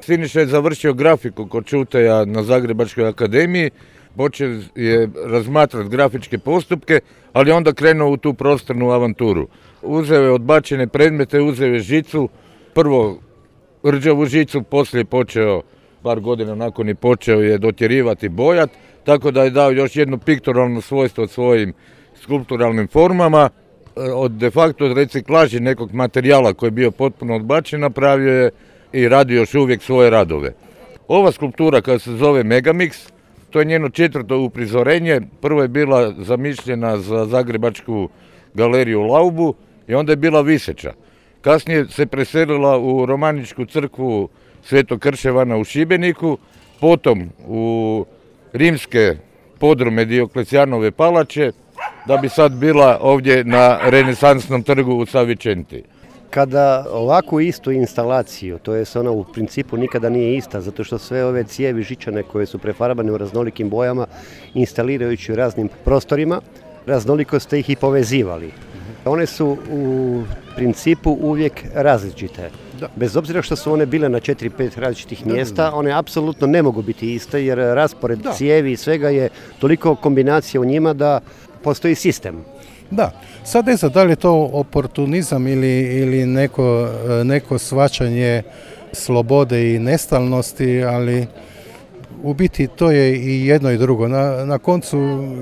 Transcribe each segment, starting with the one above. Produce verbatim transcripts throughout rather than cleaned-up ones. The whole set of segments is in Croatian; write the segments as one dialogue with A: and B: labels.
A: Siniša je završio grafiku kod Čuteja na Zagrebačkoj akademiji, počeo je razmatrati grafičke postupke, ali onda krenuo u tu prostornu avanturu. Uzeo je odbačene predmete, uzeo je žicu, prvo rđavu žicu, poslije počeo, par godina nakon i počeo je dotjerivati bojat, tako da je dao još jedno pikturalno svojstvo svojim skulpturalnim formama. Od de facto od reciklaži nekog materijala koji je bio potpuno odbačen napravio je i radi još uvijek svoje radove. Ova skulptura koja se zove Megamix, to je njeno četvrto uprizorenje. Prvo je bila zamišljena za Zagrebačku galeriju Laubu i onda je bila viseća. Kasnije se preselila u romaničku crkvu Svetog Krševana u Šibeniku, potom u rimske podrume Dioklecijanove palače, da bi sad bila ovdje na renesansnom trgu u Savicenti.
B: Kada ovakvu istu instalaciju, to je ona u principu nikada nije ista, zato što sve ove cijevi žičane koje su prefarbane u raznolikim bojama, instalirajući u raznim prostorima, raznoliko ste ih i povezivali. One su u principu uvijek različite. Da. Bez obzira što su one bile na četiri pet različitih mjesta, one apsolutno ne mogu biti iste jer raspored da. cijevi i svega je toliko kombinacija u njima da postoji sistem.
C: Da, sad ne znam da li je to oportunizam ili, ili neko, neko shvaćanje slobode i nestalnosti, ali u biti to je i jedno i drugo. Na, na koncu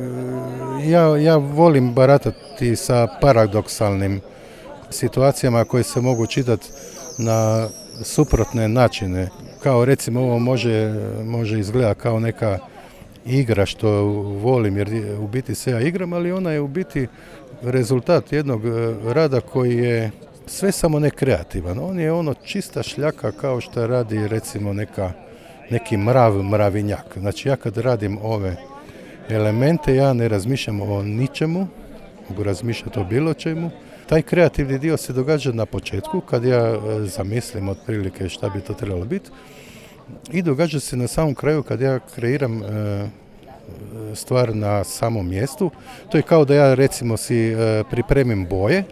C: ja, ja volim baratati sa paradoksalnim situacijama koje se mogu čitati na suprotne načine. Kao recimo ovo može, može izgledati kao neka igra što volim jer u biti se ja igram, ali ona je u biti rezultat jednog rada koji je sve samo ne kreativan. On je ono čista šljaka kao što radi recimo neka, neki mrav, mravinjak. Znači ja kad radim ove elemente ja ne razmišljam o ničemu, mogu razmišljati o bilo čemu. Taj kreativni dio se događa na početku kad ja zamislim otprilike šta bi to trebalo biti i događa se na samom kraju kad ja kreiram e, stvar na samom mjestu. To je kao da ja recimo si e, pripremim boje,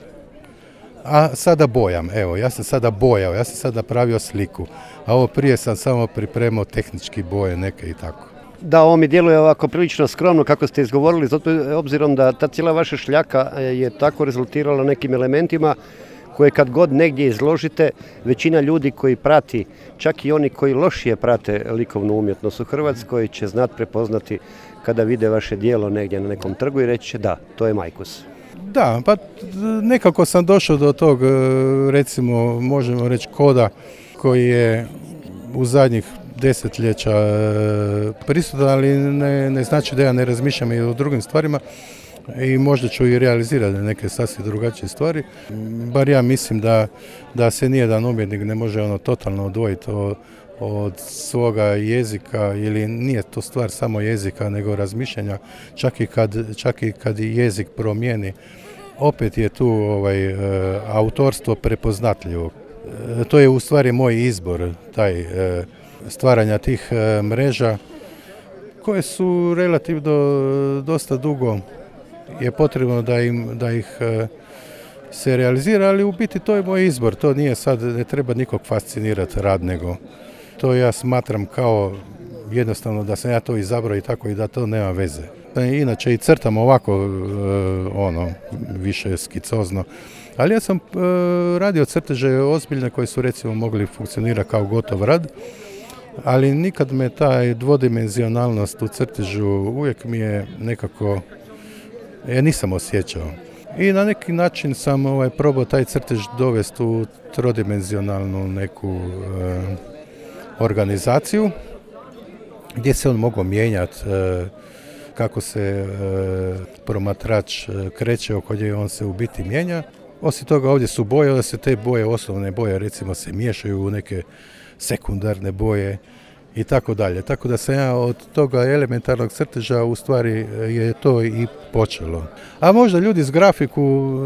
C: a sada bojam. Evo, ja sam sada bojao, ja sam sada napravio sliku, a ovo prije sam samo pripremao tehnički boje neke i tako.
B: Da, ovo mi djeluje ovako prilično skromno kako ste izgovorili, zato obzirom da ta cijela vaša šljaka je tako rezultirala nekim elementima koje kad god negdje izložite, većina ljudi koji prati, čak i oni koji lošije prate likovnu umjetnost u Hrvatskoj, će znati prepoznati kada vide vaše djelo negdje na nekom trgu i reći će da, to je Majkus.
C: Da, pa nekako sam došao do tog, recimo, možemo reći koda koji je u zadnjih desetljeća prisutan, ali ne, ne znači da ja ne razmišljam i o drugim stvarima i možda ću i realizirati neke sasvim drugačije stvari. Bar ja mislim da, da se nijedan umjetnik ne može ono totalno odvojiti od, od svoga jezika ili nije to stvar samo jezika nego razmišljanja, čak i kad, čak i kad jezik promijeni. Opet je tu ovaj, autorstvo prepoznatljivo. To je u stvari moj izbor, taj stvaranja tih mreža koje su relativno dosta dugo je potrebno da, im, da ih se realizira, ali u biti to je moj izbor, to nije sad, ne treba nikog fascinirati rad, nego to ja smatram kao jednostavno da sam ja to izabrao i tako i da to nema veze. Inače i crtam ovako, ono, više skicozno, ali ja sam radio crteže ozbiljne koji su recimo mogli funkcionirati kao gotov rad, ali nikad me taj dvodimenzionalnost u crtežu uvijek mi je nekako, ja nisam osjećao. I na neki način sam ovaj, probao taj crtež dovesti u trodimenzionalnu neku e, organizaciju gdje se on mogao mijenjati, e, kako se e, promatrač kreće oko nje, on se u biti mijenja. Osim toga ovdje su boje, da se te boje, osnovne boje recimo se miješaju u neke sekundarne boje i tako dalje. Tako da sam ja od toga elementarnog crteža u stvari je to i počelo. A možda ljudi s grafiku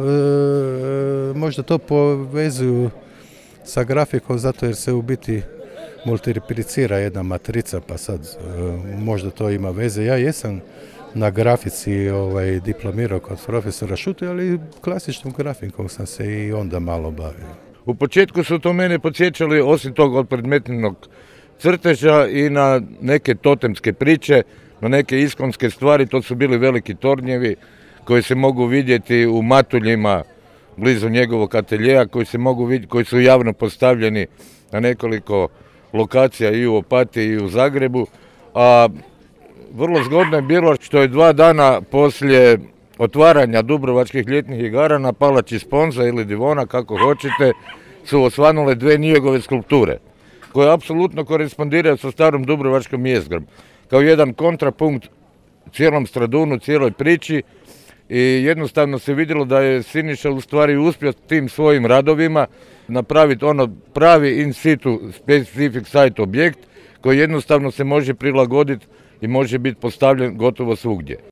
C: e, možda to povezuju sa grafikom zato jer se u biti multiplicira jedna matrica pa sad e, možda to ima veze. Ja jesam na grafici ovaj, diplomirao kod profesora Šute, ali klasičnom grafikom sam se i onda malo bavio.
A: U početku su to mene podsjećali, osim tog od predmetnog crteža, i na neke totemske priče, na neke iskonske stvari. To su bili veliki tornjevi koji se mogu vidjeti u Matuljima, blizu njegovog ateljeja, koji se mogu vidjeti, koji su javno postavljeni na nekoliko lokacija i u Opatiji i u Zagrebu. A vrlo zgodno je bilo što je dva dana poslije otvaranja Dubrovačkih ljetnih igara na palači Sponza ili Divona, kako hoćete, su osvanule dve njegove skulpture, koje apsolutno korespondiraju sa starom dubrovačkom jezgrom, kao jedan kontrapunkt cijelom Stradunu, cijeloj priči. I jednostavno se vidjelo da je Siniša u stvari uspio tim svojim radovima napraviti ono pravi in situ specific site objekt koji jednostavno se može prilagoditi i može biti postavljen gotovo svugdje.